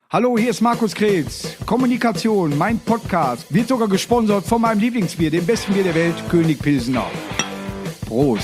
Hallo, hier ist Markus Krebs. Kommunikation, mein Podcast, wird sogar gesponsert von meinem Lieblingsbier, dem besten Bier der Welt, König Pilsener. Prost.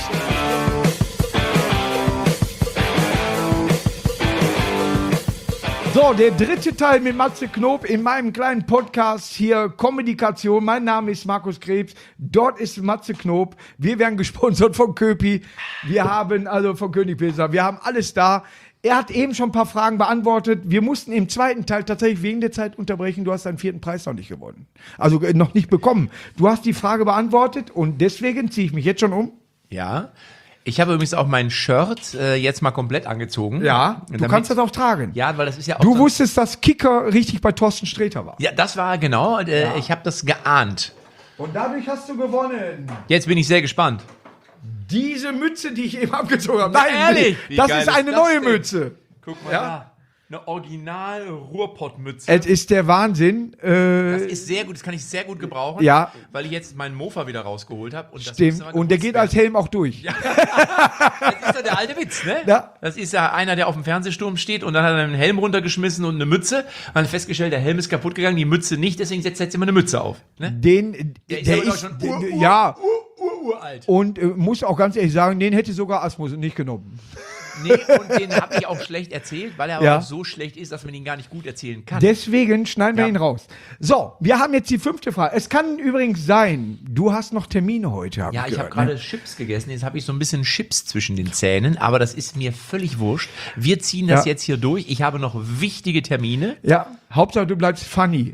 So, der dritte Teil mit Matze Knob in meinem kleinen Podcast hier, Kommunikation. Mein Name ist Markus Krebs, dort ist Matze Knob. Wir werden gesponsert von Köpi. Wir haben, also von König Pilsener, wir haben alles da. Er hat eben schon ein paar Fragen beantwortet. Wir mussten im zweiten Teil tatsächlich wegen der Zeit unterbrechen. Du hast deinen 4. Preis noch nicht gewonnen. Also noch nicht bekommen. Du hast die Frage beantwortet und deswegen ziehe ich mich jetzt schon um. Ja. Ich habe übrigens auch mein Shirt jetzt mal komplett angezogen. Ja, du kannst das auch tragen. Ja, weil das ist ja auch Du wusstest, dass Kicker richtig bei Thorsten Sträter war. Ja, das war genau. Ich habe das geahnt. Und dadurch hast du gewonnen. Jetzt bin ich sehr gespannt. Diese Mütze, die ich eben abgezogen habe. Nein, ehrlich? Das ist eine neue Mütze. Guck mal da. Eine original Ruhrpottmütze. Es ist der Wahnsinn. Das ist sehr gut, das kann ich sehr gut gebrauchen. Ja. Weil ich jetzt meinen Mofa wieder rausgeholt habe. Und stimmt. Und der geht als Helm auch durch. Ja. Das ist ja der alte Witz, ne? Ja. Das ist ja einer, der auf dem Fernsehsturm steht und dann hat er einen Helm runtergeschmissen und eine Mütze. Und dann festgestellt, der Helm ist kaputt gegangen, die Mütze nicht, deswegen setzt er jetzt immer eine Mütze auf. Ne? Der ist schon uralt. Und muss auch ganz ehrlich sagen, den hätte sogar Asmus nicht genommen. Nee, und den habe ich auch schlecht erzählt, weil er aber auch so schlecht ist, dass man ihn gar nicht gut erzählen kann. Deswegen schneiden wir ihn raus. So, wir haben jetzt die 5. Frage. Es kann übrigens sein, du hast noch Termine heute. Ja, ich habe gerade Chips gegessen. Jetzt habe ich so ein bisschen Chips zwischen den Zähnen, aber das ist mir völlig wurscht. Wir ziehen das jetzt hier durch. Ich habe noch wichtige Termine. Ja, Hauptsache du bleibst funny.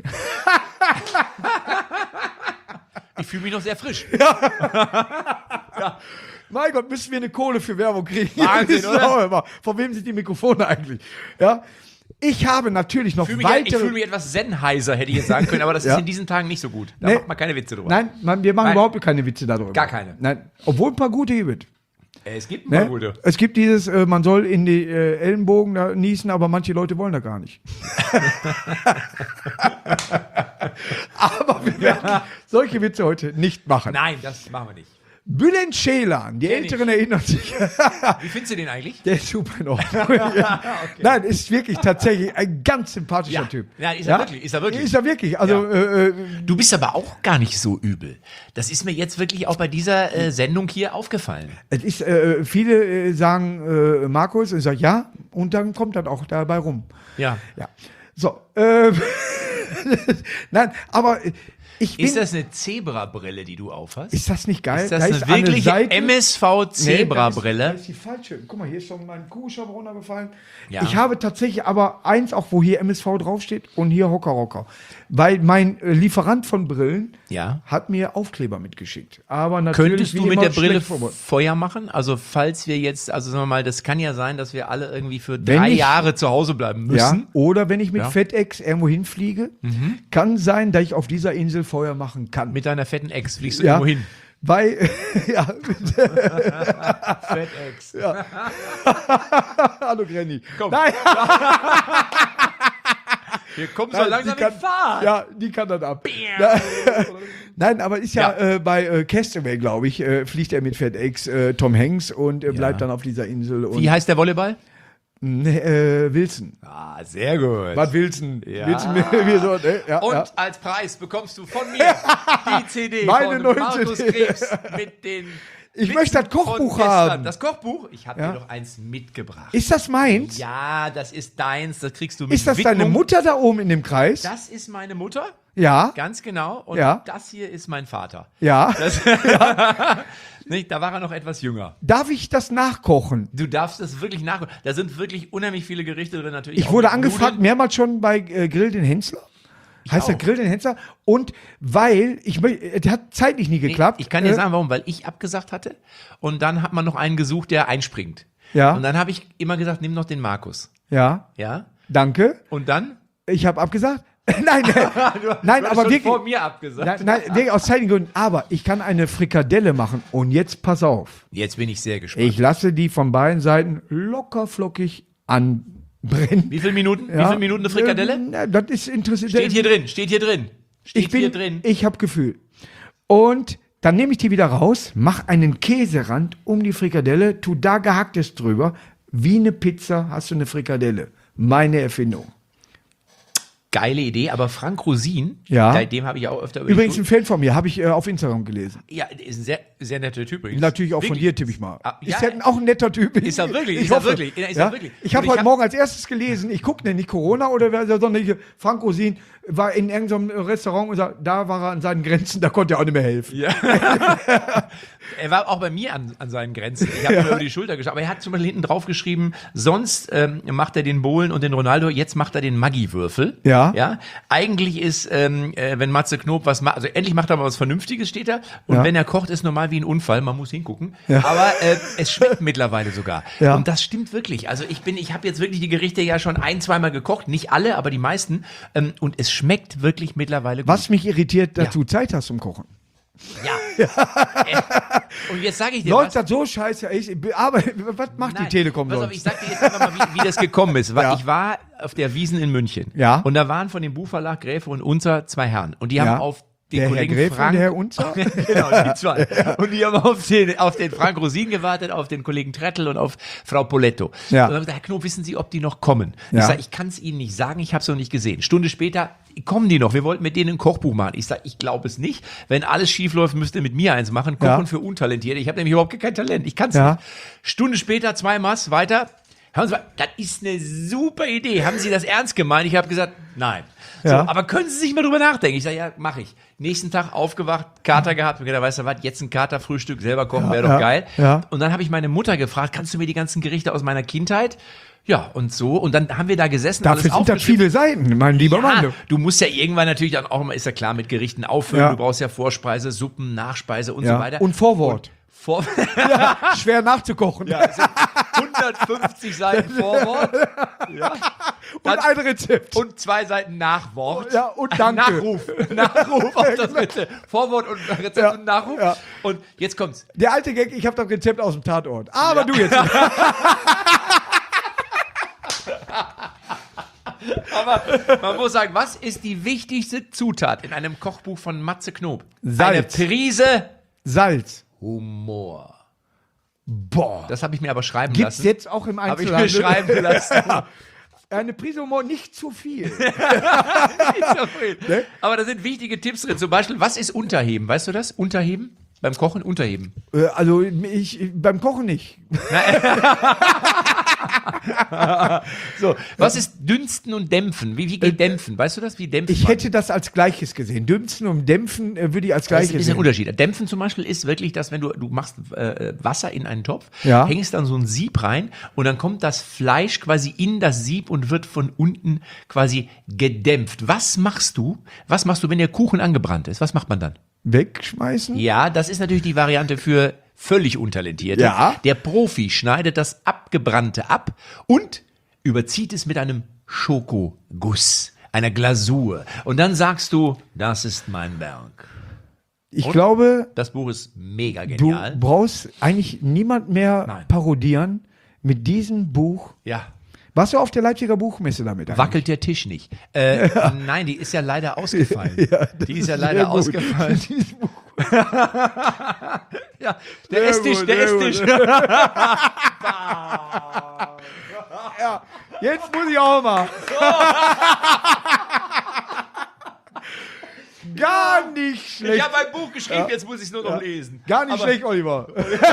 Ich fühle mich noch sehr frisch. Ja. Mein Gott, müssen wir eine Kohle für Werbung kriegen. Wahnsinn, oder? Von wem sind die Mikrofone eigentlich? Ja. Ich habe natürlich noch weitere... Ich fühle mich etwas Sennheiser, hätte ich jetzt sagen können, aber das ist in diesen Tagen nicht so gut. Da macht man keine Witze drüber. Nein, wir machen überhaupt keine Witze darüber. Gar keine. Nein, obwohl ein paar gute gibt. Es gibt ein paar gute. Es gibt dieses, man soll in die Ellenbogen da niesen, aber manche Leute wollen da gar nicht. Aber wir werden solche Witze heute nicht machen. Nein, das machen wir nicht. Bülent Ceylan, die Älteren erinnern sich. Wie findest du den eigentlich? Der ist super in Ordnung. Ja. Okay. Nein, ist wirklich tatsächlich ein ganz sympathischer Typ. Ja, ist er wirklich. Ist er wirklich. Also, du bist aber auch gar nicht so übel. Das ist mir jetzt wirklich auch bei dieser Sendung hier aufgefallen. Es ist, viele sagen Markus, und ich sage ja, und dann kommt das auch dabei rum. Ja. So, nein, aber ist das eine Zebrabrille, die du aufhast? Ist das nicht geil? Ist das eine wirkliche MSV-Zebrabrille? Nee, das ist die falsche. Guck mal, hier ist schon mein Kuhschopf runtergefallen. Ja. Ich habe tatsächlich aber eins, auch wo hier MSV draufsteht und hier Hocker. Weil mein Lieferant von Brillen hat mir Aufkleber mitgeschickt. Aber natürlich könntest du mit der Brille Feuer machen? Also falls wir jetzt, also sagen wir mal, das kann ja sein, dass wir alle irgendwie für 3 Jahre zu Hause bleiben müssen. Ja, oder wenn ich mit FedEx irgendwo hinfliege, kann sein, dass ich auf dieser Insel Feuer machen kann. Mit deiner fetten Ex fliegst du irgendwo hin. Weil, FedEx. Ja. Hallo Granny. Komm. Nein. Wir kommen so langsam in Fahrt. Ja, die kann dann ab. Nein, aber ist bei Castaway, glaube ich, fliegt er mit FedEx Tom Hanks und bleibt dann auf dieser Insel. Und wie heißt der Volleyball? Wilson. Ah, sehr gut. Was Wilson? Ja. Wilson wie so, und als Preis bekommst du von mir die CD meine von Markus Krebs mit den Ich möchte das Kochbuch haben. Das Kochbuch? Ich habe dir doch eins mitgebracht. Ist das meins? Ja, das ist deins. Das kriegst du mit Ist das deine Mutter da oben in dem Kreis? Das ist meine Mutter. Ja. Ganz genau. Und das hier ist mein Vater. Ja. Nicht, da war er noch etwas jünger. Darf ich das nachkochen? Du darfst das wirklich nachkochen. Da sind wirklich unheimlich viele Gerichte drin. Natürlich ich wurde angefragt, mehrmals schon bei Grill den Hensler. Heißt der Grill den Hensler? Und weil, es hat zeitlich nie geklappt. Ich kann dir sagen, warum. Weil ich abgesagt hatte und dann hat man noch einen gesucht, der einspringt. Ja. Und dann habe ich immer gesagt, nimm noch den Markus. Ja. Ja. Danke. Und dann? Ich habe abgesagt. Nein, nein, aber wirklich. Vor mir abgesagt. Nein, wirklich aus zeitlichen Gründen. Aber ich kann eine Frikadelle machen. Und jetzt pass auf. Jetzt bin ich sehr gespannt. Ich lasse die von beiden Seiten locker flockig anbrennen. Wie viele Minuten? Wie viele Minuten eine Frikadelle? Das ist interessant. Steht hier drin. Ich habe Gefühl. Und dann nehme ich die wieder raus, mache einen Käserand um die Frikadelle, tu da Gehacktes drüber. Wie eine Pizza hast du eine Frikadelle. Meine Erfindung. geile Idee, aber Frank Rosin, Ja. dem habe ich auch öfter Übrigens ein Fan von mir, habe ich auf Instagram gelesen. Ja, ist ein sehr, sehr netter Typ übrigens. Natürlich auch Wirklich. von dir, tippe ich mal. Ja, ist ja auch ein netter Typ. Ist er wirklich, Ich ist er hoffe. wirklich, ist er wirklich. Ich habe Und heute Morgen als erstes gelesen, ich gucke nicht Corona oder wer, sondern hier, Frank Rosin war in irgendeinem Restaurant und da war er an seinen Grenzen, da konnte er auch nicht mehr helfen. Ja. Er war auch bei mir an seinen Grenzen. Ich habe nur über die Schulter geschaut. Aber er hat zum Beispiel hinten drauf geschrieben, sonst macht er den Bohlen und den Ronaldo, jetzt macht er den Maggi-Würfel. Ja. Eigentlich ist, wenn Matze Knob was macht, also endlich macht er mal was Vernünftiges, steht er. Und wenn er kocht, ist normal wie ein Unfall. Man muss hingucken. Ja. Aber es schmeckt mittlerweile sogar. Ja. Und das stimmt wirklich. Also ich habe jetzt wirklich die Gerichte ja schon 1-2 Mal gekocht. Nicht alle, aber die meisten. Und es schmeckt wirklich mittlerweile gut. Was mich irritiert, dass du Zeit hast zum Kochen. Ja. Und jetzt sage ich dir Läuft das so scheiße? Aber was macht die Telekom Pass auf, sonst? ich sag dir jetzt einfach mal, wie das gekommen ist. Ja. Ich war auf der Wiesn in München. Ja. Und da waren von dem Buchverlag Gräfe und Unzer 2 Herren. Und die haben auf den Der Herr Kollegen Gräfe Frank... und der Herr Unzer? Genau, die 2. Und die haben auf den Frank Rosin gewartet, auf den Kollegen Trettel und auf Frau Poletto. Ja. Und dann haben gesagt, Herr Knob, wissen Sie, ob die noch kommen? Ja. Ich sage, ich kann es Ihnen nicht sagen, ich habe es noch nicht gesehen. Stunde später kommen die noch. Wir wollten mit denen ein Kochbuch machen. Ich sage, ich glaube es nicht. Wenn alles schief läuft, müsst ihr mit mir eins machen. Kochen für Untalentierte. Ich habe nämlich überhaupt kein Talent. Ich kann es nicht. Stunde später, 2 Mass, weiter. Hören Sie mal, das ist eine super Idee. Haben Sie das ernst gemeint? Ich habe gesagt, nein. So, aber können Sie sich mal drüber nachdenken? Ich sage, ja, mache ich. Nächsten Tag aufgewacht, Kater gehabt. Und gedacht, weißt du was, jetzt ein Katerfrühstück selber kochen, wäre doch geil. Ja. Und dann habe ich meine Mutter gefragt, kannst du mir die ganzen Gerichte aus meiner Kindheit? Ja, und so. Und dann haben wir da gesessen. Dafür sind das viele Seiten, mein lieber Mann. Du musst ja irgendwann natürlich dann auch immer, ist ja klar, mit Gerichten auffüllen. Du brauchst ja Vorspeise, Suppen, Nachspeise und so weiter. Und Vorwort. Schwer nachzukochen. Ja, es sind 150 Seiten Vorwort. Ja. Und ein Rezept. Und 2 Seiten Nachwort. Ja, und Danke. Nachruf auf das Rezept. Vorwort und Rezept und Nachruf. Ja. Und jetzt kommt's. Der alte Gag, ich habe das Rezept aus dem Tatort. Aber du jetzt. Aber man muss sagen, was ist die wichtigste Zutat in einem Kochbuch von Matze Knob? Salz. Eine Prise Salz. Humor. Boah. Das habe ich mir aber schreiben Gibt's lassen. jetzt auch im Habe ich Einzelhandel? mir schreiben lassen. Eine Prise Humor, nicht zu viel. Ne? Aber da sind wichtige Tipps drin. Zum Beispiel, was ist Unterheben? Weißt du das? Unterheben? Beim Kochen unterheben. Also beim Kochen nicht. So, was ist Dünsten und Dämpfen? Wie geht Dämpfen? Weißt du das? Wie dämpft Ich man? hätte das als Gleiches gesehen. Dünsten und Dämpfen würde ich als Das ist ein Gleiches bisschen sehen. Unterschied. Dämpfen zum Beispiel ist wirklich das, wenn du machst Wasser in einen Topf, Ja. hängst dann so ein Sieb rein und dann kommt das Fleisch quasi in das Sieb und wird von unten quasi gedämpft. Was machst du, wenn der Kuchen angebrannt ist? Was macht man dann? Wegschmeißen? Ja, das ist natürlich die Variante für völlig Untalentierte. Ja. Der Profi schneidet das Abgebrannte ab und überzieht es mit einem Schokoguss, einer Glasur. Und dann sagst du, das ist mein Werk. Ich glaube, Das Buch ist mega du genial. brauchst eigentlich niemand mehr Nein. parodieren mit diesem Buch. Ja. Warst du auf der Leipziger Buchmesse damit? eigentlich? Wackelt der Tisch nicht. Nein, die ist ja leider ausgefallen. Die ist ja leider Sehr gut. ausgefallen. Dieses Buch. Ja, der Esstisch, gut, der sehr Esstisch. Ja, jetzt muss ich auch mal. Gar nicht schlecht. Ich habe ein Buch geschrieben, jetzt muss ich es nur noch lesen. Gar nicht Aber schlecht, Oliver.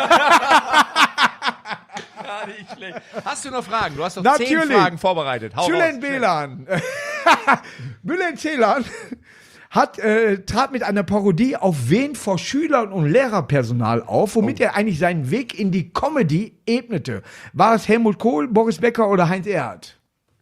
Gar nicht schlecht. Hast du noch Fragen? Du hast noch Natürlich. 10 Fragen vorbereitet. Hau Julian raus. Belan. Bülent Ceylan trat mit einer Parodie auf wen vor Schülern und Lehrerpersonal auf, womit er eigentlich seinen Weg in die Comedy ebnete. War es Helmut Kohl, Boris Becker oder Heinz Erhardt?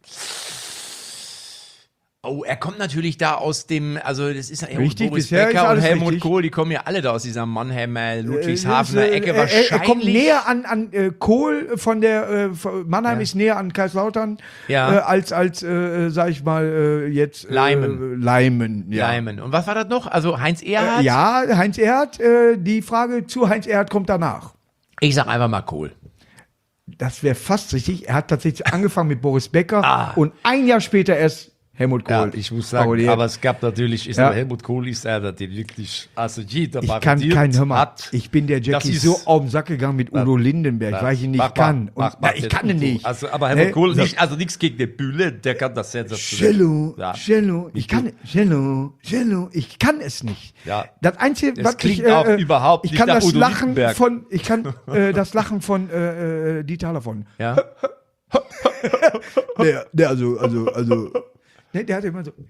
Oh, er kommt natürlich da aus dem, also das ist ja Richtig, Boris bisher ist Becker und alles Helmut richtig. Kohl, die kommen ja alle da aus dieser Mannheimer, Ludwigshafener Ecke wahrscheinlich. Er kommt näher an Kohl von der Mannheim ist näher an Kaiserslautern als sag ich mal jetzt Leimen. Leimen. Ja. Leimen. Und was war das noch? Also Heinz Erhardt? Ja, Heinz Erhardt. Die Frage zu Heinz Erhardt kommt danach. Ich sag einfach mal Kohl. Das wäre fast richtig. Er hat tatsächlich angefangen mit Boris Becker und ein Jahr später erst Helmut Kohl. Ja, ich muss sagen, parodiert. aber es gab natürlich, Helmut Kohl ist einer, der wirklich, also jeder Ich kann hör mal, ich bin der Jackie ist- so auf den Sack gegangen mit Udo Lindenberg, weil ich ihn nicht kann. Ich kann ihn nicht. Also, aber Helmut Ne? Kohl, So. nicht, also nichts gegen den Bühle, der kann das sensationell. Cello, ich kann es nicht. Ja. Das Einzige, Das was klingt ich, auch überhaupt ich nicht kann nach das Udo Lachen Lindenberg. von, ich kann das Lachen von Dieter Hallervorden. Ja. Der ne, der hat immer so,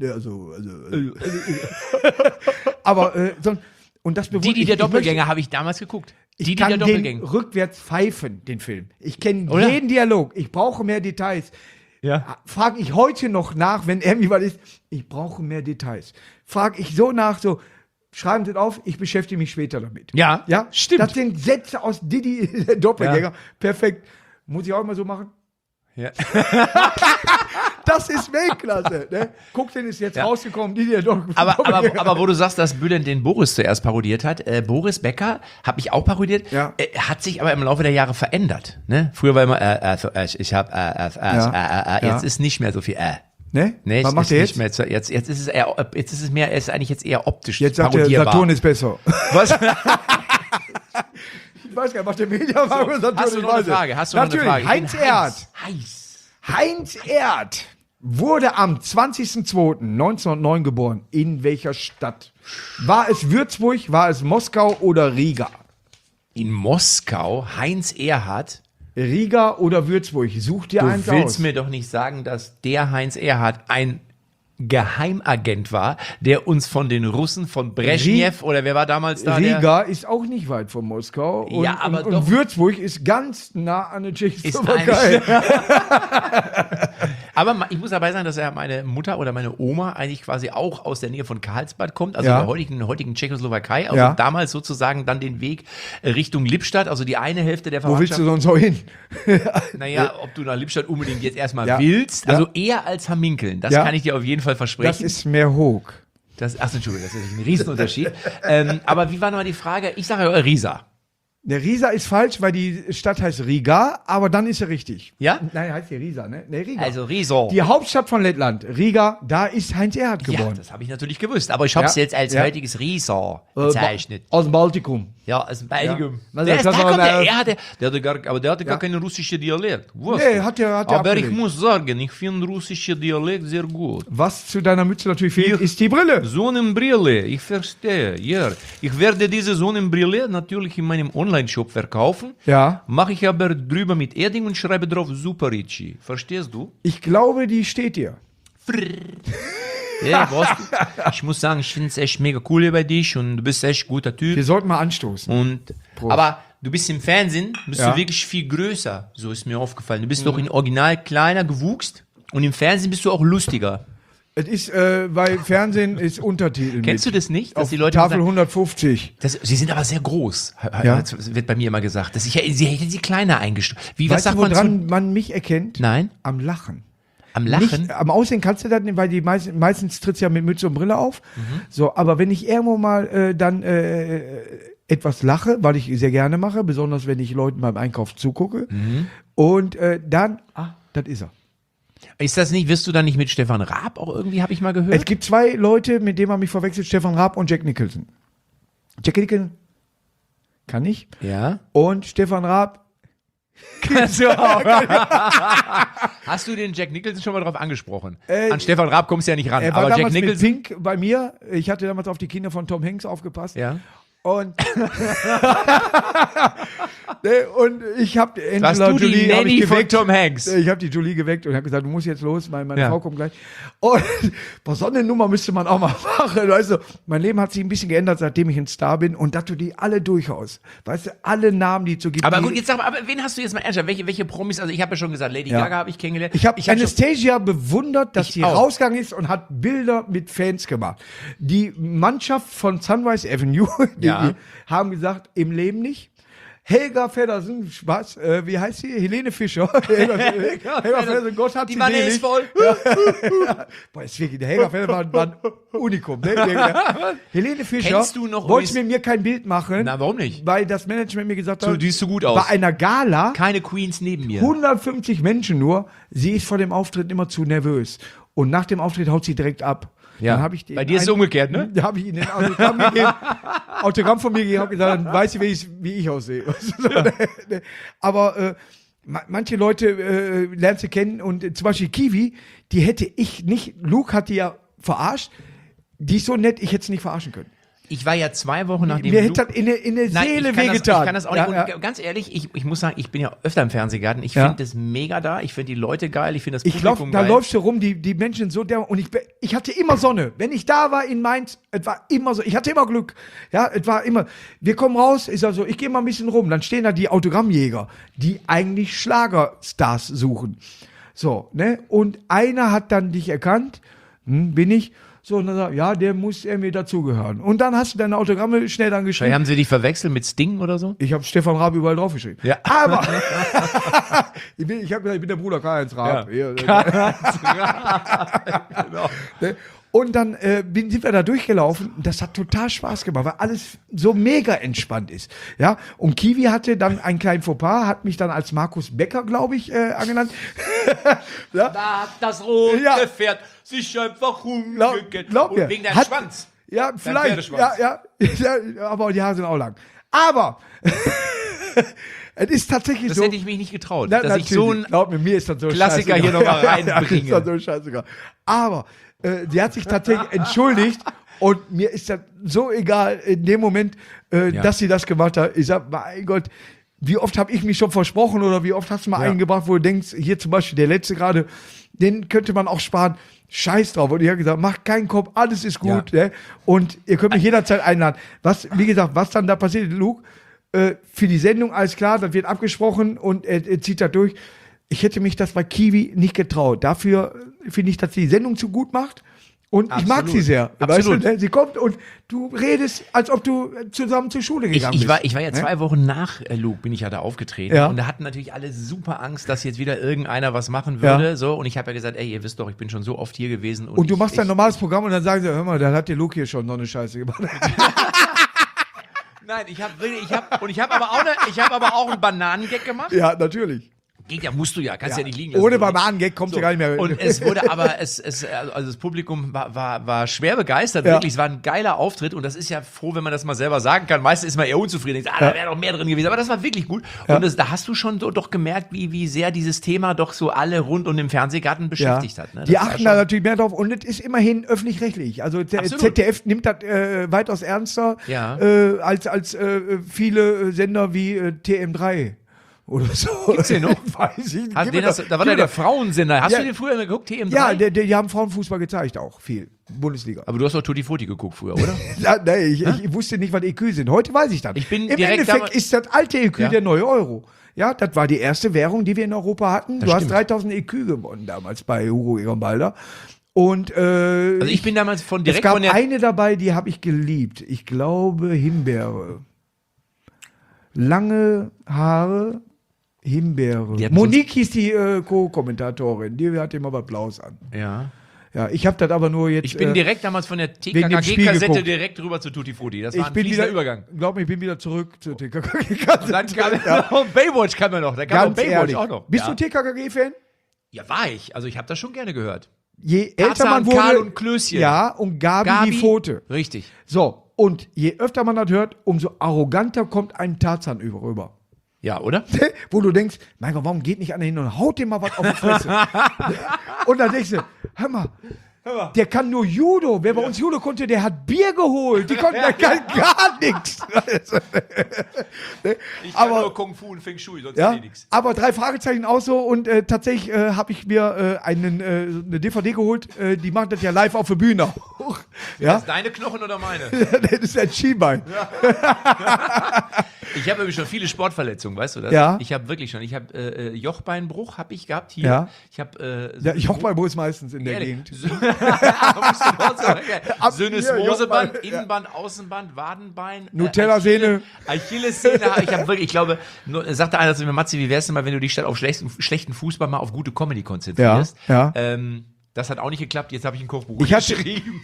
aber und das bewundere Die der ich möchte- Doppelgänger habe ich damals geguckt. Ich Der kann den Doppelgänger. rückwärts pfeifen, den Film. Ich kenne Oder? jeden Dialog. Ich brauche mehr Details. Ja. Frage ich heute noch nach, wenn irgendwie was ist, ich brauche mehr Details. Frage ich so nach, so, schreiben Sie es auf, ich beschäftige mich später damit. Ja, Ja, stimmt. Das sind Sätze aus Didi, der Doppelgänger. Perfekt. Muss ich auch immer so machen? Ja. Das ist Weltklasse. Ne? Guck, den ist jetzt rausgekommen, Didi, der Doppelgänger. Aber wo du sagst, dass Bülent den Boris zuerst parodiert hat, Boris Becker habe ich auch parodiert, Ja. hat sich aber im Laufe der Jahre verändert. Ne? Früher war immer, ich habe, jetzt ist nicht mehr so viel, Ne? Nee, Was es macht ist er nicht jetzt? mehr jetzt ist es eher, jetzt ist es mehr, es ist eigentlich jetzt eher optisch Jetzt sagt er, parodierbar. Saturn ist besser. Was? Ich weiß gar nicht, macht der Mediamarkt Saturn Hast du ist noch eine besser. Frage? Hast du noch eine Natürlich, Frage? Ich Heinz bin Erd. Heiß. Heinz Erd wurde am 20.02.1909 geboren. In welcher Stadt? War es Würzburg, war es Moskau oder Riga? In Moskau, Heinz Erhardt. Riga oder Würzburg? Such dir Du eins willst aus. mir doch nicht sagen, dass der Heinz Erhardt ein Geheimagent war, der uns von den Russen, von Brezhnev oder wer war damals da? Riga ist auch nicht weit von Moskau. Und, Ja, aber und, doch. und Würzburg ist ganz nah an der Ist Tschechoslowakei. Aber ich muss dabei sagen, dass meine Mutter oder meine Oma eigentlich quasi auch aus der Nähe von Karlsbad kommt, also Ja. der heutigen Tschechoslowakei, also Ja. damals sozusagen dann den Weg Richtung Lippstadt, also die eine Hälfte der Wo willst Verwandtschaft. du sonst auch hin? Naja, ob du nach Lippstadt unbedingt jetzt erstmal Ja. willst, Ja. also eher als Hamminkeln, das Ja. kann ich dir auf jeden Fall versprechen. Das ist mehr hoch. Ach, Entschuldigung, das ist ein Riesenunterschied. Aber wie war nochmal die Frage? Ich sage ja Riesa. Der Riesa ist falsch, weil die Stadt heißt Riga, aber dann ist er richtig. Ja? Nein, heißt die Riesa, ne? Ne, Riga. Also Riesa. Die Hauptstadt von Lettland, Riga, da ist Heinz Erhardt Ja, geboren. das habe ich natürlich gewusst, aber ich habe es Ja. jetzt als Ja. heutiges Riesa bezeichnet. Aus dem Baltikum. Ja, aus dem Baltikum. Ja. Der, Also, da das kommt war der, mal- der hatte gar Ja. keinen russischen Dialekt. Wusst Nee, du? hat er Aber ich abgelegt. muss sagen, ich finde russischen Dialekt sehr gut. Was zu deiner Mütze natürlich fehlt, ist die Brille. Sonnenbrille, ich verstehe, ja. Ich werde diese Sonnenbrille natürlich in meinem Online-Shop verkaufen. Ja. Mache ich aber drüber mit Erding und schreibe drauf Super Ricci. Verstehst du? Ich glaube, die steht dir. Ja, weißt du, ich muss sagen, ich finde es echt mega cool hier bei dich und du bist echt ein guter Typ. Wir sollten mal anstoßen. Und, Prost. aber du bist im Fernsehen, bist Ja. du wirklich viel größer. So ist mir aufgefallen. Du bist doch in Original kleiner gewuchst und im Fernsehen bist du auch lustiger. Es ist, weil Fernsehen ist Untertitel. Kennst du das nicht? Dass Auf die Leute Tafel sagen, 150. sie sind aber sehr groß. Ja. Das wird bei mir immer gesagt. Sie hätten sie kleiner eingestuft. Was Weißt du, sagt man woran zu? man mich erkennt? Nein? Am Lachen. Am Lachen? Nicht, am Aussehen kannst du das nicht, weil die meistens trittst ja mit Mütze und Brille auf. Mhm. So, aber wenn ich irgendwo mal dann etwas lache, weil ich sehr gerne mache, besonders wenn ich Leuten beim Einkauf zugucke, Mhm. und dann, das ist er. Ist das nicht, wirst du dann nicht mit Stefan Raab auch irgendwie, habe ich mal gehört? Es gibt zwei Leute, mit denen man mich verwechselt, Stefan Raab und Jack Nicholson. Jack Nicholson kann ich. Ja. Und Stefan Raab, Hast du den Jack Nicholson schon mal drauf angesprochen? Äh, An Stefan Raab kommst du ja nicht ran. er war Aber Jack damals mit Nicholson. Pink bei mir. Ich hatte damals auf die Kinder von Tom Hanks aufgepasst. Ja. Und, Ne, und ich habe Warst Angela du die Jolie hab Nanny ich von geweckt. Tom Hanks? Ich habe die Jolie geweckt und habe gesagt, du musst jetzt los, meine Ja. Frau kommt gleich. Und boah, so eine Nummer müsste man auch mal machen. Weißt du, mein Leben hat sich ein bisschen geändert, seitdem ich ein Star bin und dass du die alle durchhaust. Weißt du, alle Namen, die es so gibt. Aber die, gut, jetzt sag mal, aber wen hast du jetzt mal ernsthaft? Welche Promis? Also ich habe ja schon gesagt, Lady Ja. Gaga habe ich kennengelernt. Ich habe hab schon- Anastasia bewundert, dass Ich sie auch. rausgegangen ist und hat Bilder mit Fans gemacht. Die Mannschaft von Sunrise Avenue, Ja. die haben gesagt, im Leben nicht. Helga Feddersen, Spaß, wie heißt sie? Helene Fischer. Helga Feddersen, Gott hat Die sie Wanne selig. ist voll. Boah, ist wirklich, der Helga Feddersen war ein Unikum. Ne? Helene Fischer, Kennst du noch wollte übrigens- mit mir kein Bild machen, Na, warum nicht? weil das Management mir gesagt So, hat, die ist so gut aus. bei einer Gala, Keine Queens neben mir. 150 Menschen nur, sie ist vor dem Auftritt immer zu nervös. Und nach dem Auftritt haut sie direkt ab. Ja. Dann hab ich Bei dir ist es umgekehrt, ne? Da habe ich ihnen ein Autogramm gegeben, Autogramm von mir gegeben, habe gesagt, dann weiß sie, wie ich aussehe. Aber manche Leute lernst du kennen und zum Beispiel Kiwi, die hätte ich nicht, Luke hat die ja verarscht, die ist so nett, ich hätte es nicht verarschen können. Ich war ja 2 Wochen nachdem Mir hätte das in der Seele wehgetan. Ich kann das auch nicht. Und ganz ehrlich, ich muss sagen, ich bin ja öfter im Fernsehgarten. Ich finde das mega da. Ich finde die Leute geil. Ich finde das Publikum geil. Da läufst du rum, die Menschen so der und ich hatte immer Sonne. Wenn ich da war in Mainz, es war immer so. Ich hatte immer Glück. Ja, es war immer. Wir kommen raus, ist also, ich gehe mal ein bisschen rum. Dann stehen da die Autogrammjäger, die eigentlich Schlagerstars suchen. So, ne? Und einer hat dann dich erkannt. Bin ich. So, und dann sagt, ja, der muss mir dazugehören. Und dann hast du deine Autogramme schnell dann geschrieben. Haben sie dich verwechselt mit Sting oder so? Ich habe Stefan Raab überall draufgeschrieben. Ja. Aber ich habe gesagt, ich bin der Bruder Karl-Heinz Raab. Ja. Genau. Und dann sind wir da durchgelaufen und das hat total Spaß gemacht, weil alles so mega entspannt ist. Ja, und Kiwi hatte dann einen kleinen Fauxpas, hat mich dann als Markus Becker, glaube ich, angenannt. Ja? Da hat das rote Pferd sich einfach umgekehrt. Glaub mir. Und wegen deinem Schwanz. Ja, vielleicht. Ja, aber die Haare sind auch lang. Aber es ist tatsächlich so. Das hätte ich mich nicht getraut, dass ich so einen glaub mir ist das so Klassiker hier nochmal reinbringe. Ist das so scheißegal. Aber die hat sich tatsächlich entschuldigt und mir ist das so egal in dem Moment, dass sie das gemacht hat. Ich sag, mein Gott, wie oft habe ich mich schon versprochen oder wie oft hast du mal einen gebracht, wo du denkst, hier zum Beispiel der letzte gerade, den könnte man auch sparen. Scheiß drauf. Und ich habe gesagt, macht keinen Kopf, alles ist gut. Ne? Und ihr könnt mich jederzeit einladen. Wie gesagt, was dann da passiert, Luke, für die Sendung, alles klar, das wird abgesprochen und er zieht das durch. Ich hätte mich das bei Kiwi nicht getraut. Dafür finde ich, dass sie die Sendung zu gut macht. Und ich mag sie sehr. Absolut. Weißt du, sie kommt und du redest, als ob du zusammen zur Schule gegangen bist. Ich war ja 2 Wochen nach Luke, bin ich ja da aufgetreten. Ja. Und da hatten natürlich alle super Angst, dass jetzt wieder irgendeiner was machen würde. Ja. So. Und ich habe ja gesagt, ey, ihr wisst doch, ich bin schon so oft hier gewesen. Und du machst ein normales Programm und dann sagen sie, hör mal, dann hat der Luke hier schon noch eine Scheiße gemacht. Nein, ich habe aber auch einen Bananengag gemacht. Ja, natürlich. Geht ja, musst du ja, kannst ja nicht liegen lassen. Ohne Bananengag kommst du gar nicht mehr. Und es wurde aber, also das Publikum war schwer begeistert, wirklich, es war ein geiler Auftritt und das ist ja froh, wenn man das mal selber sagen kann. Meistens ist man eher unzufrieden, denkt, da wäre doch mehr drin gewesen, aber das war wirklich gut. Und da hast du schon doch gemerkt, wie sehr dieses Thema doch so alle rund um den Fernsehgarten beschäftigt hat. Ne? Die achten da natürlich mehr drauf und es ist immerhin öffentlich-rechtlich. Also ZDF nimmt das weitaus ernster als viele Sender wie TM3. Oder so. Gibt's den noch? Weiß ich nicht. Da war der Frauensender. Hast du den früher geguckt, TM3? Ja, die haben Frauenfußball gezeigt auch, viel. Bundesliga. Aber du hast doch Tutti Frutti geguckt früher, oder? Nee, ich wusste nicht, was EQ sind. Heute weiß ich das. Im Endeffekt ist das alte EQ der neue Euro. Ja, das war die erste Währung, die wir in Europa hatten. Du hast 3000 EQ gewonnen damals bei Hugo Egon-Balder. Und also ich bin damals es gab eine dabei, die habe ich geliebt. Ich glaube Himbeere. Lange Haare. Himbeere. Monique hieß die Co-Kommentatorin, die hat immer was Blaues an. Ja. Ja, ich habe das aber nur jetzt. Ich bin direkt damals von der TKKG-Kassette direkt rüber zu Tutti Frutti. Das war ein fließender Übergang. Glaub mir, ich bin wieder zurück zur TKKG-Kassette. Dann kam Baywatch kam ja noch. Da kam Baywatch auch noch. Bist du TKKG-Fan? Ja, war ich. Also ich habe das schon gerne gehört. Je älter man wurde. Karl und Klößchen. Ja, und Gabi die Pfote. Richtig. So, und je öfter man das hört, umso arroganter kommt ein Tarzan rüber. Ja, oder? Wo du denkst, mein Gott, warum geht nicht einer hin und haut dem mal was auf die Fresse? Und dann denkst du, hör mal, der kann nur Judo. Wer bei uns Judo konnte, der hat Bier geholt. Der kann gar nichts. Ich kann nur Kung Fu und Feng Shui, sonst kann ich nichts. Aber 3 Fragezeichen auch so und tatsächlich habe ich mir eine DVD geholt, die macht das ja live auf der Bühne auch. Ja? Das ist deine Knochen oder meine? Das ist ein Schienbein. Ja. Ich habe nämlich schon viele Sportverletzungen, weißt du das? Ja. Ich habe wirklich schon. Ich habe Jochbeinbruch habe ich gehabt hier. Ja. Ich habe Jochbeinbruch ist meistens in der Gegend. Syndesmoseband, Innenband, Außenband, Wadenbein, Nutella-Sehne, Achillessehne. Ich habe wirklich, ich glaube, sagte einer zu mir, Matze, wie wär's denn mal, wenn du dich statt auf schlechten Fußball mal auf gute Comedy konzentrierst? Ja. Dann Das hat auch nicht geklappt, jetzt habe ich ein Kochbuch geschrieben.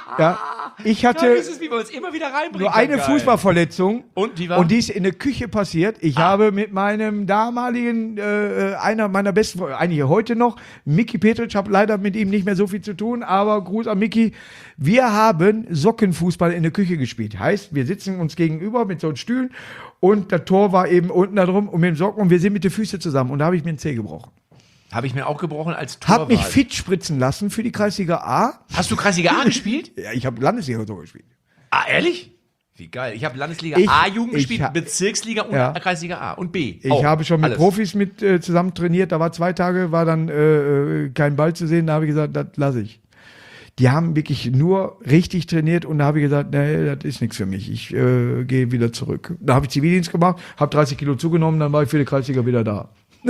Ich hatte das ist es, wie wir uns immer wieder reinbringen. nur eine Fußballverletzung. Und die war? Und die ist in der Küche passiert. Ich habe mit meinem damaligen, einer meiner besten Freunde, eigentlich heute noch, Miki Petric, habe leider mit ihm nicht mehr so viel zu tun, aber Gruß an Miki. Wir haben Sockenfußball in der Küche gespielt. Heißt, wir sitzen uns gegenüber mit so einem Stühlen und das Tor war eben unten da drum und mit dem Socken und wir sind mit den Füßen zusammen und da habe ich mir einen Zeh gebrochen. Habe ich mir auch gebrochen als Torwart. Hab mich fit spritzen lassen für die Kreisliga A. Hast du Kreisliga A gespielt? Ja, ich habe Landesliga so gespielt. Ah, ehrlich? Wie geil. Ich habe Landesliga A-Jugend gespielt, Bezirksliga und Kreisliga A und B. Ich habe schon mit Profis zusammen trainiert. Da war 2 Tage, war dann kein Ball zu sehen. Da habe ich gesagt, das lasse ich. Die haben wirklich nur richtig trainiert und da habe ich gesagt, nee, das ist nichts für mich. Ich gehe wieder zurück. Da habe ich Zivildienst gemacht, habe 30 Kilo zugenommen, dann war ich für die Kreisliga wieder da.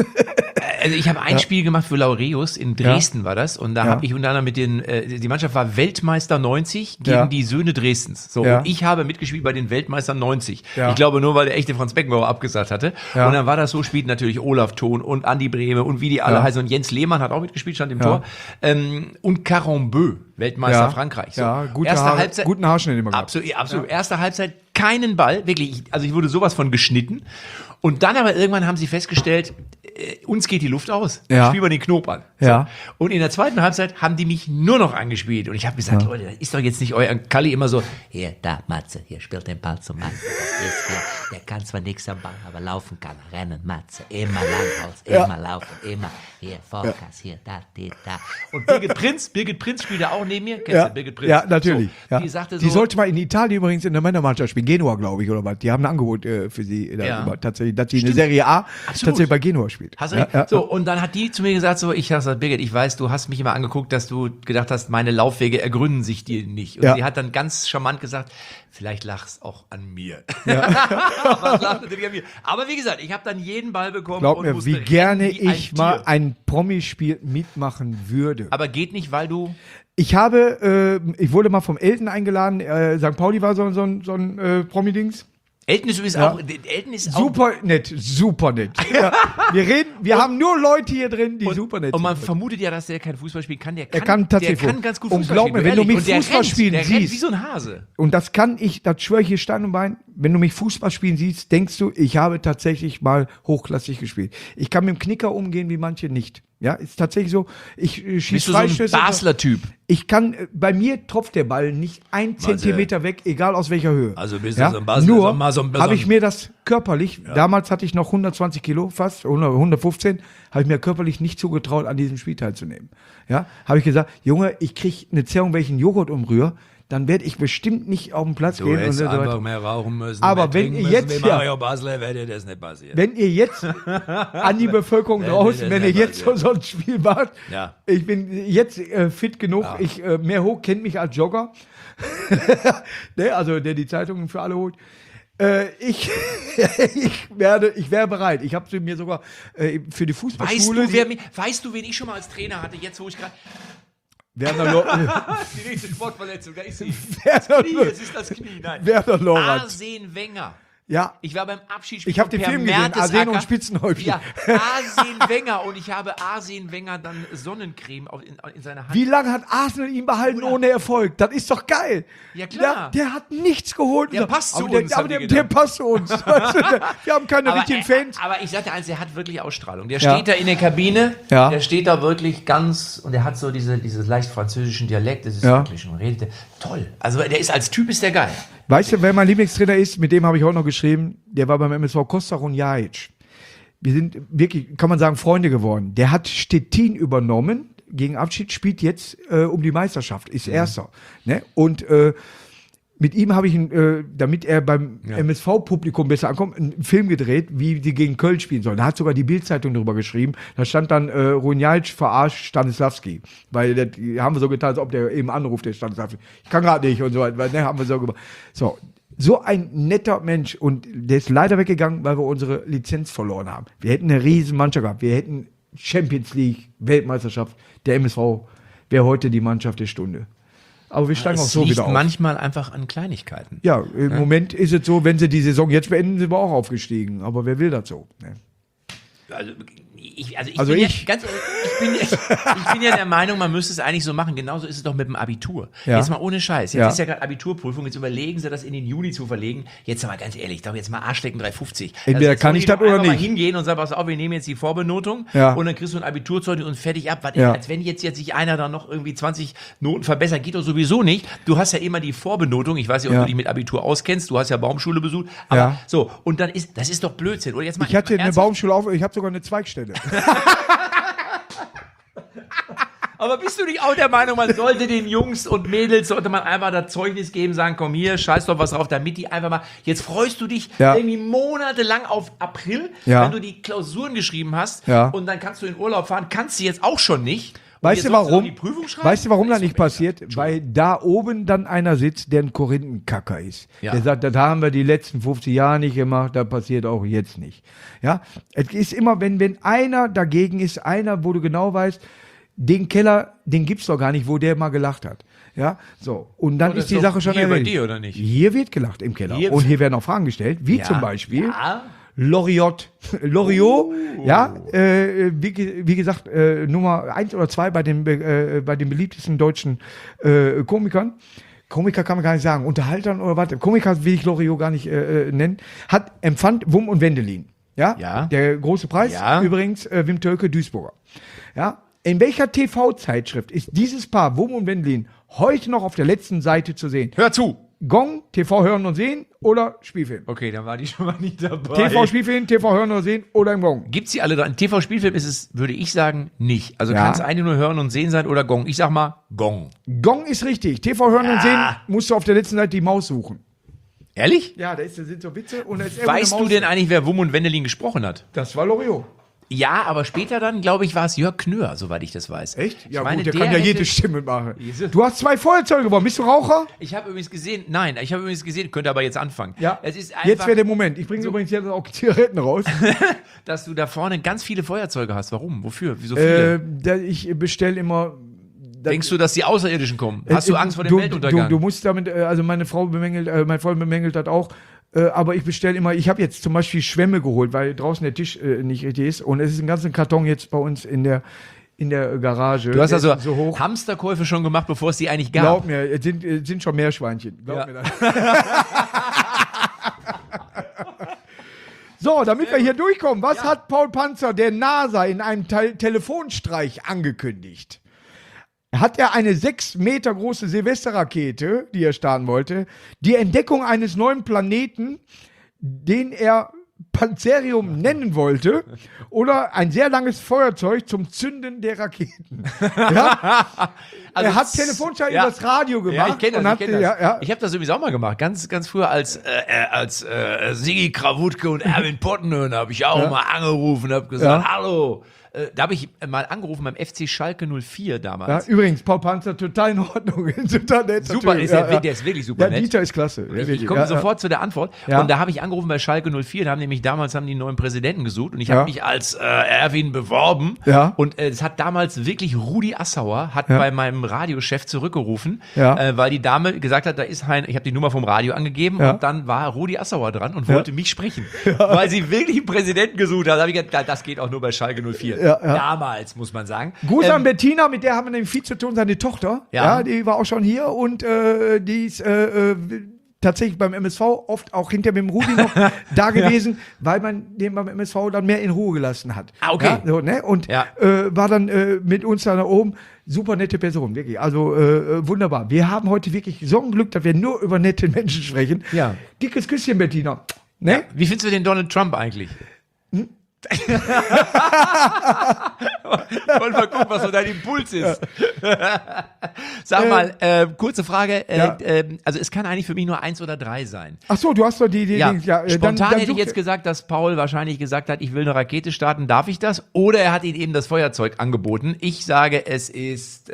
Also ich habe ein Spiel gemacht für Laureus, in Dresden war das, und da habe ich unter anderem mit die Mannschaft war Weltmeister 90 gegen die Söhne Dresdens. So, und ich habe mitgespielt bei den Weltmeistern 90. Ich glaube nur, weil der echte Franz Beckenbauer abgesagt hatte. Und dann war das so, spielten natürlich Olaf Thon und Andi Brehme und wie die alle heißen. Und Jens Lehmann hat auch mitgespielt, stand im Tor. Und Caron Beu, Weltmeister Frankreich. So, guten Haarschnitt immer gehabt. Absolut. Erste Halbzeit, keinen Ball, wirklich. Also ich wurde sowas von geschnitten. Und dann aber irgendwann haben sie festgestellt, uns geht die Luft aus. Spielen wir den Knob an. So. Und in der zweiten Halbzeit haben die mich nur noch angespielt. Und ich habe gesagt, Leute, das ist doch jetzt nicht euer Kalli immer so, hier, da, Matze, hier, spielt den Ball zum Matze. Der kann zwar nichts am Ball, aber laufen kann er. Rennen, Matze, immer langhaus, immer laufen, immer, hier, Vollgas, hier, da. Und Birgit Prinz spielt auch neben mir. Kennst du Birgit Prinz? Ja, natürlich. So, die sagte so, die sollte mal in Italien übrigens in der Männermannschaft spielen. Genua, glaube ich, oder was. Die haben ein Angebot für sie. Tatsächlich, dass sie in der Serie A tatsächlich bei Genua spielt. Hast du So, und dann hat die zu mir gesagt, so, ich habe gesagt, Birgit, ich weiß, du hast mich immer angeguckt, dass du gedacht hast, meine Laufwege ergründen sich dir nicht. Und sie hat dann ganz charmant gesagt, vielleicht lachst auch an mir. Was lacht natürlich an mir? Aber wie gesagt, ich habe dann jeden Ball bekommen. Glaub mir, wie gerne ich mal ein Promispiel mitmachen würde. Aber geht nicht, weil du... Ich wurde mal vom Elton eingeladen. St. Pauli war so ein Promi-Dings. Elton ist übrigens auch, Elton ist super nett. Wir haben nur Leute hier drin, die super nett sind. Und man vermutet ja, dass der kein Fußball spielen kann. Der kann tatsächlich ganz gut Fußball spielen. Und glaub mir, wenn du mich Fußball spielen siehst. Der rennt wie so ein Hase. Und das schwöre ich hier Stein und Bein, wenn du mich Fußball spielen siehst, denkst du, ich habe tatsächlich mal hochklassig gespielt. Ich kann mit dem Knicker umgehen, wie manche nicht. Ja, ist tatsächlich so. Ich schieße Freistöße. So ein Basler-Typ. Bei mir tropft der Ball nicht 1 Zentimeter weg, egal aus welcher Höhe. Also bist du so ein Basler. Nur habe ich mir das körperlich, damals hatte ich noch 120 Kilo, fast 115, habe ich mir körperlich nicht zugetraut, an diesem Spiel teilzunehmen. Ja, habe ich gesagt, Junge, ich kriege eine Zerrung, wenn ich einen Joghurt umrühre, dann werde ich bestimmt nicht auf den Platz gehen. Du hättest einfach mehr rauchen müssen. Aber wenn ihr jetzt, Mario Basler, wäre dir das nicht passiert. Wenn ihr jetzt an die Bevölkerung draußen, wenn ihr jetzt so ein Spiel macht, ich bin jetzt fit genug, mehr hoch kennt mich als Jogger, ne, also der die Zeitungen für alle holt. Ich wäre bereit. Ich habe mir sogar für die Fußballschule... Weißt du, wen ich schon mal als Trainer hatte, jetzt wo ich gerade... Die nächste Sportverletzung, da ist sie. Es ist das Knie, nein. Werner Lorand. Arsene Wenger. Ja. Ich war beim Abschiedsspiel. Ich habe den Film gesehen, Arsene und Spitzenhäubchen. Ja, Arsene Wenger. Und ich habe Arsene Wenger dann Sonnencreme in seiner Hand. Wie lange hat Arsenal ihn behalten ohne Erfolg? Das ist doch geil. Ja, klar. Der hat nichts geholt. Der passt zu uns. Aber der passt zu uns. Wir haben keine richtigen Fans. Aber ich sagte eins, der hat wirklich Ausstrahlung. Der steht da in der Kabine. Ja. Der steht da wirklich ganz, und der hat so dieses leicht französischen Dialekt. Das ist wirklich schon redet. Toll. Also der ist als Typ ist der geil. Weißt du, wer mein Lieblingstrainer ist? Mit dem habe ich heute noch geschrieben. Der war beim MSV Costa Runjajic. Wir sind wirklich, kann man sagen, Freunde geworden. Der hat Stettin übernommen. Gegen Abschied spielt jetzt um die Meisterschaft. Ist Erster. Ne? Und mit ihm habe ich, damit er beim MSV-Publikum besser ankommt, einen Film gedreht, wie die gegen Köln spielen sollen. Da hat sogar die Bild-Zeitung drüber geschrieben. Da stand dann, Runjajic verarscht Stanislavski. Weil die haben wir so getan, als ob der eben anruft, der Stanislavski. Ich kann gerade nicht und so weiter. Ne, haben wir so gemacht. So ein netter Mensch. Und der ist leider weggegangen, weil wir unsere Lizenz verloren haben. Wir hätten eine riesen Mannschaft gehabt. Wir hätten Champions League, Weltmeisterschaft. Der MSV wäre heute die Mannschaft der Stunde. Aber wir steigen auch so wieder auf. Manchmal einfach an Kleinigkeiten. Ja, im Moment ist es so, wenn sie die Saison jetzt beenden, sind wir auch aufgestiegen. Aber wer will das so? Ne? Also, ich bin ja der Meinung, man müsste es eigentlich so machen. Genauso ist es doch mit dem Abitur. Ja. Jetzt mal ohne Scheiß. Jetzt ist ja gerade Abiturprüfung. Jetzt überlegen sie, das in den Juni zu verlegen. Jetzt mal ganz ehrlich, doch jetzt mal Arschlecken 350. Entweder kann ich das oder nicht. Mal hingehen und sagen, pass auf, wir nehmen jetzt die Vorbenotung und dann kriegst du ein Abiturzeugnis und fertig ab. Was als wenn jetzt sich einer da noch irgendwie 20 Noten verbessert, geht doch sowieso nicht. Du hast ja immer die Vorbenotung. Ich weiß nicht, ob du dich mit Abitur auskennst. Du hast ja Baumschule besucht. Aber so, und dann das ist doch Blödsinn. Oder jetzt mal ich hatte eine Baumschule ich habe sogar eine Zweigstelle. Aber bist du nicht auch der Meinung, man sollte den Jungs und Mädels, sollte man einfach das Zeugnis geben, sagen, komm hier, scheiß doch was drauf, damit die einfach mal, jetzt freust du dich irgendwie monatelang auf April, wenn du die Klausuren geschrieben hast und dann kannst du in Urlaub fahren, kannst du jetzt auch schon nicht. Weißt du warum? Weißt du, warum das nicht besser. passiert? Weil da oben dann einer sitzt, der ein Korinthenkacker ist. Ja. Der sagt, das haben wir die letzten 50 Jahre nicht gemacht, das passiert auch jetzt nicht. Ja, es ist immer, wenn einer dagegen ist, einer, wo du genau weißt, den Keller, den gibt's doch gar nicht, wo der mal gelacht hat. Ja, so. Und dann ist die Sache schon hier erledigt. bei dir, oder nicht? Hier wird gelacht im Keller. Und hier werden auch Fragen gestellt, wie zum Beispiel Loriot, wie gesagt, Nummer 1 oder 2 bei den beliebtesten deutschen Komikern. Komiker kann man gar nicht sagen, Unterhaltern oder was. Komiker will ich Loriot gar nicht nennen. Empfand Wum und Wendelin. Ja? Der große Preis, übrigens Wim Tölke, Duisburger. Ja? In welcher TV-Zeitschrift ist dieses Paar, Wum und Wendelin, heute noch auf der letzten Seite zu sehen? Hör zu! Gong, TV hören und sehen oder Spielfilm? Okay, dann war die schon mal nicht dabei. TV-Spielfilm, TV hören und sehen oder im Gong? Gibt's die alle da? Ein TV-Spielfilm ist es, würde ich sagen, nicht. Also kann es eigentlich nur hören und sehen sein oder Gong. Ich sag mal Gong. Gong ist richtig. TV hören und sehen musst du auf der letzten Seite die Maus suchen. Ehrlich? Ja, da sind so Witze. Und da ist weißt du denn eigentlich, wer Wum und Wendelin gesprochen hat? Das war Loriot. Ja, aber später dann, glaube ich, war es Jörg Knör, soweit ich das weiß. Echt? Ja, ich meine, gut, der kann ja jede Stimme machen. Du hast 2 Feuerzeuge gewonnen. Bist du Raucher? Ich habe übrigens gesehen, könnte aber jetzt anfangen. Ja, es ist einfach, jetzt wäre der Moment. Ich bringe übrigens jetzt auch Zigaretten raus. dass du da vorne ganz viele Feuerzeuge hast. Warum? Wofür? Wieso viele? Ich bestelle immer... Denkst du, dass die Außerirdischen kommen? Hast du Angst vor dem Weltuntergang? Du musst damit, also meine Freundin bemängelt das auch, aber ich bestelle immer, ich habe jetzt zum Beispiel Schwämme geholt, weil draußen der Tisch nicht richtig ist und es ist ein ganzer Karton jetzt bei uns in der Garage. Du hast also so hoch. Hamsterkäufe schon gemacht, bevor es die eigentlich gab. Glaub mir, es sind schon Meerschweinchen. Glaub mir das. So, damit wir hier durchkommen, was hat Paul Panzer der NASA in einem Telefonstreich angekündigt? Hat er eine 6 Meter große Silvesterrakete, die er starten wollte, die Entdeckung eines neuen Planeten, den er Panzerium nennen wollte, oder ein sehr langes Feuerzeug zum Zünden der Raketen. Ja? Also er hat Telefonstreich über das Radio gemacht. Ja, ich kenne das. Ich habe das übrigens auch mal gemacht, ganz früher als Sigi Krawutke und Erwin Pottenhöhner habe ich auch mal angerufen und habe gesagt, hallo. Da habe ich mal angerufen beim FC Schalke 04 damals. Ja, übrigens, Paul Panzer, total in Ordnung. Total nett. Super, der ist wirklich super nett. Dieter ist klasse. Ich komme sofort zu der Antwort. Ja. Und da habe ich angerufen bei Schalke 04. Da haben die einen neuen Präsidenten gesucht. Und ich habe mich als Erwin beworben. Ja. Und es hat damals wirklich Rudi Assauer bei meinem Radiochef zurückgerufen, weil die Dame gesagt hat, ich habe die Nummer vom Radio angegeben und dann war Rudi Assauer dran und wollte mich sprechen. Weil sie wirklich einen Präsidenten gesucht hat. Da habe ich gedacht, das geht auch nur bei Schalke 04. Damals, muss man sagen. Gruß an Bettina, mit der haben wir nämlich viel zu tun, seine Tochter. Ja, die war auch schon hier und die ist tatsächlich beim MSV oft auch hinter dem Rudi noch da gewesen, weil man den beim MSV dann mehr in Ruhe gelassen hat. Ah, okay. Ja, so, ne? Und war dann mit uns da oben. Super nette Person, wirklich. Also wunderbar. Wir haben heute wirklich so ein Glück, dass wir nur über nette Menschen sprechen. Ja. Dickes Küsschen, Bettina. Ne? Ja. Wie findest du den Donald Trump eigentlich? Wollen wir gucken, was so dein Impuls ist. Sag mal, kurze Frage. Also es kann eigentlich für mich nur 1 oder 3 sein. Ach so, du hast doch die spontan dann hätte ich jetzt gesagt, dass Paul wahrscheinlich gesagt hat, ich will eine Rakete starten. Darf ich das? Oder er hat ihm eben das Feuerzeug angeboten. Ich sage, es ist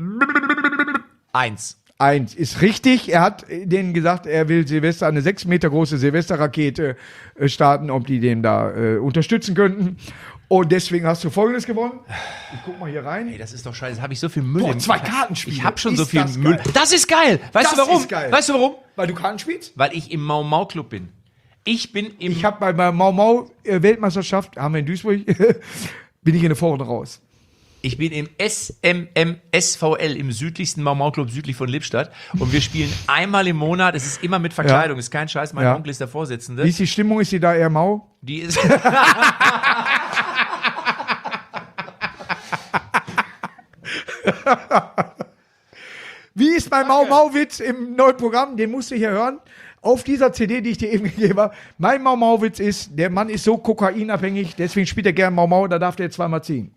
1. 1 ist richtig. Er hat denen gesagt, er will Silvester eine 6 Meter große Silvesterrakete starten, ob die den da unterstützen könnten. Und deswegen hast du Folgendes gewonnen. Ich guck mal hier rein. Ey, das ist doch scheiße. Jetzt habe ich so viel Müll. 2 Kartenspiele. Ich habe schon so viel Müll. Das ist geil. Weißt du warum? Weißt du warum? Weil du Karten spielst? Weil ich im Mau Mau Club bin. Ich habe bei der Mau Mau Weltmeisterschaft, haben wir in Duisburg, bin ich in der Vorrunde raus. Ich bin im SVL, im südlichsten Mau-Mau-Club südlich von Lippstadt. Und wir spielen einmal im Monat. Es ist immer mit Verkleidung. Ist kein Scheiß. Mein Onkel ist der Vorsitzende. Wie ist die Stimmung? Ist die da eher mau? Die ist... Wie ist mein Mau-Mau-Witz im neuen Programm? Den musst du hier hören. Auf dieser CD, die ich dir eben gegeben habe. Mein Mau-Mau-Witz ist, der Mann ist so kokainabhängig, deswegen spielt er gerne Mau-Mau, da darf der zweimal ziehen.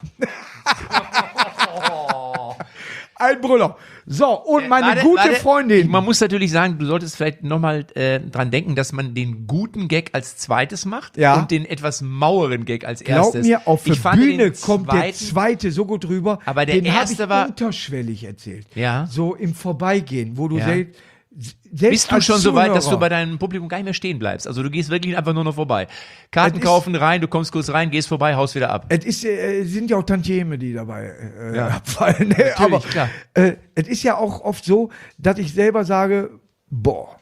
Ein Brüller. So, und meine gute Freundin. Man muss natürlich sagen, du solltest vielleicht nochmal dran denken, dass man den guten Gag als zweites macht und den etwas maueren Gag als erstes. Glaub mir, auf der Bühne kommt der zweite so gut rüber. Aber der erste war unterschwellig erzählt. Ja. So im Vorbeigehen, wo du selbst bist du schon so weit, dass du Zuhörer bei deinem Publikum gar nicht mehr stehen bleibst? Also du gehst wirklich einfach nur noch vorbei. Karten kaufen, rein, du kommst kurz rein, gehst vorbei, haust wieder ab. Es sind ja auch Tantieme, die dabei abfallen. Aber klar. Es ist ja auch oft so, dass ich selber sage, boah.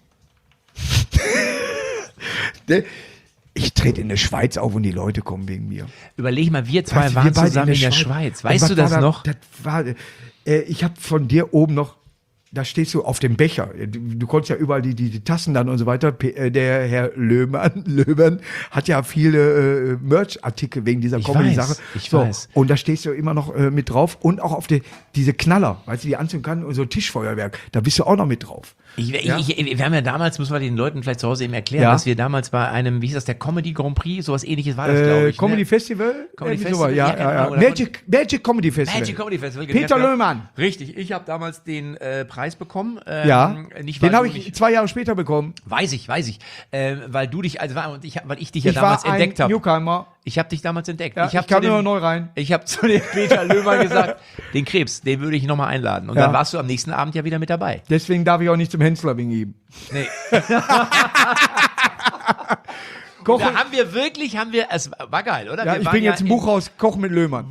Ich trete in der Schweiz auf und die Leute kommen wegen mir. Überleg mal, wir zwei waren zusammen in der Schweiz. Weißt du das noch? Ich habe von dir oben noch, da stehst du auf dem Becher. Du konntest ja überall die Tassen dann und so weiter. Der Herr Löbern hat ja viele Merch-Artikel wegen dieser Comedy-Sache. Ich weiß. Und da stehst du immer noch mit drauf. Und auch auf diese Knaller, weißt du, die anzünden kann und so Tischfeuerwerk. Da bist du auch noch mit drauf. Wir haben ja damals, muss man den Leuten vielleicht zu Hause eben erklären, dass wir damals bei einem, wie hieß das, der Comedy Grand Prix, sowas ähnliches war das, glaube ich. Comedy Festival? Comedy Festival, ja. Magic Comedy Festival. Magic Comedy Festival. Peter Löhmann. Richtig, ich habe damals den Preis bekommen. Den habe ich 2 Jahre später bekommen. Weiß ich. Weil du dich, weil ich dich ja damals entdeckt habe. Newcomer. Ich habe dich damals entdeckt. Ja, ich kam immer neu rein. Ich habe zu dem Peter Löhmann gesagt, den Krebs, den würde ich nochmal einladen. Und dann warst du am nächsten Abend ja wieder mit dabei. Deswegen darf ich auch nicht zum Hensler wegen ihm. Nee. Da haben wir, es war geil, oder? Ja, ich bringe jetzt ein Buch raus, Kochen mit Löhmann.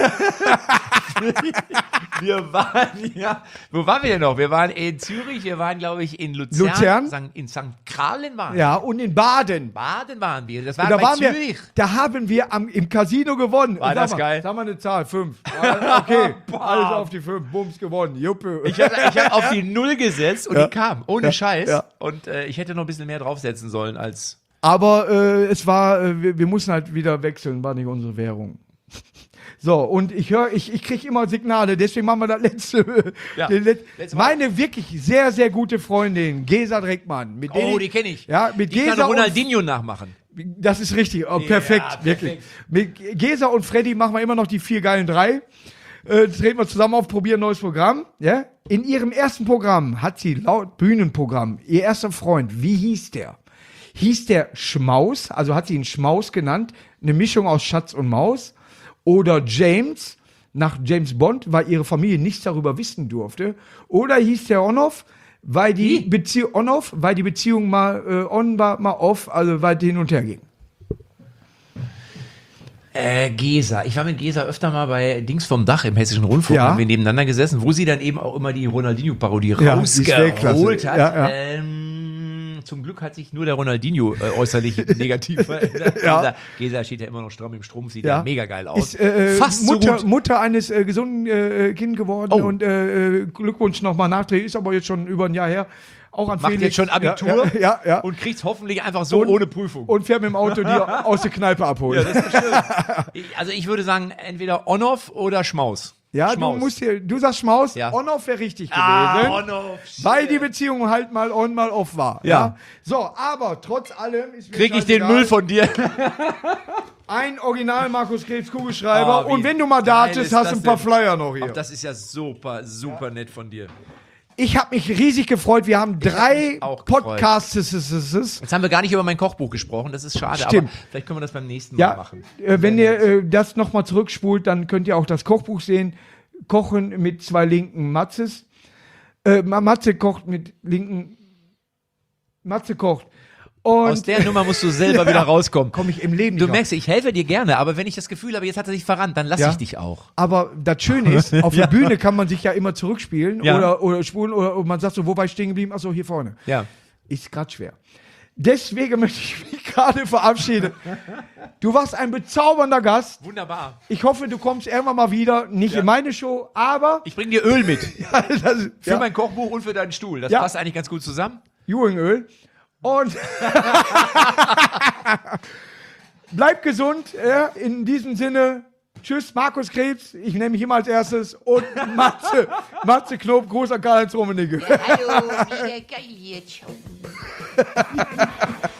Wir waren wo waren wir denn noch? Wir waren in Zürich, wir waren, glaube ich, in Luzern. In St. Gallen waren wir. Ja, und in Baden. Baden waren wir, das war da bei Zürich. Da haben wir im Casino gewonnen. War das geil? Sag mal eine Zahl, 5. Okay, alles auf die 5, Bums, gewonnen, juppe. Ich hab auf die 0 gesetzt und die kam, ohne Scheiß. Ja. Und ich hätte noch ein bisschen mehr draufsetzen sollen als... Aber es war, wir mussten halt wieder wechseln, war nicht unsere Währung. So, und ich kriege immer Signale, deswegen machen wir das letzte. Meine wirklich sehr, sehr gute Freundin, Gesa Dreckmann. Die kenne ich. Ja, mit die Gesa kann Ronaldinho nachmachen. Das ist richtig, perfekt, wirklich. Mit Gesa und Freddy machen wir immer noch die 4 geilen 3. Treten wir zusammen auf, probieren ein neues Programm. Ja? In ihrem ersten Programm hat sie laut Bühnenprogramm, ihr erster Freund, wie hieß der? Hieß der Schmaus, also hat sie ihn Schmaus genannt, eine Mischung aus Schatz und Maus. Oder James, nach James Bond, weil ihre Familie nichts darüber wissen durfte. Oder hieß der On-Off, weil die Beziehung mal on war, mal off, also weit hin und her ging. Gesa. Ich war mit Gesa öfter mal bei Dings vom Dach im Hessischen Rundfunk, haben wir nebeneinander gesessen, wo sie dann eben auch immer die Ronaldinho-Parodie rausgeholt hat. Ja. Zum Glück hat sich nur der Ronaldinho äußerlich negativ verändert. Gesa steht ja immer noch stramm im Strumpf, sieht ja mega geil aus. Ist fast Mutter eines gesunden Kindes geworden und Glückwunsch nochmal nachträglich, ist aber jetzt schon über ein Jahr her. Auch an Macht Felix. jetzt schon Abitur ja. Und kriegt hoffentlich einfach so ohne Prüfung. Und fährt mit dem Auto die aus der Kneipe abholen. Ja, das ist bestimmt. Also ich würde sagen, entweder On-Off oder Schmaus. Ja, Schmaus. du sagst Schmaus, On-Off wäre richtig gewesen. On-Off. Weil die Beziehung halt mal on, mal off war. Ja. So, aber trotz allem ist mir krieg ich den Müll von dir. Ein Original Markus Krebs Kugelschreiber und wenn du mal datest, hast du ein paar Flyer noch hier. Das ist ja super nett von dir. Ich habe mich riesig gefreut. Wir haben 3 Podcasts. Jetzt haben wir gar nicht über mein Kochbuch gesprochen. Das ist schade, Stimmt. aber vielleicht können wir das beim nächsten Mal machen. Wenn ihr das nochmal zurückspult, dann könnt ihr auch das Kochbuch sehen. Kochen mit 2 linken Matzes. Matze kocht mit linken... Matze kocht. Und aus der Nummer musst du selber wieder rauskommen. Komme ich im Leben nicht. Du merkst, ich helfe dir gerne, aber wenn ich das Gefühl habe, jetzt hat er sich verrannt, dann lasse ich dich auch. Aber das Schöne ist, auf der Bühne kann man sich ja immer zurückspielen oder spulen oder man sagt so, wo war ich stehen geblieben? Achso, hier vorne. Ja. Ist gerade schwer. Deswegen möchte ich mich gerade verabschieden. Du warst ein bezaubernder Gast. Wunderbar. Ich hoffe, du kommst irgendwann mal wieder. Nicht in meine Show, aber... Ich bringe dir Öl mit. Für mein Kochbuch und für deinen Stuhl. Das passt eigentlich ganz gut zusammen. Jugendöl. Und bleib gesund. Ja, in diesem Sinne, tschüss, Markus Krebs. Ich nehme mich immer als erstes. Und Matze Knob, großer Karl-Heinz Rummenigge. Hallo, wieder geil jetzt schon.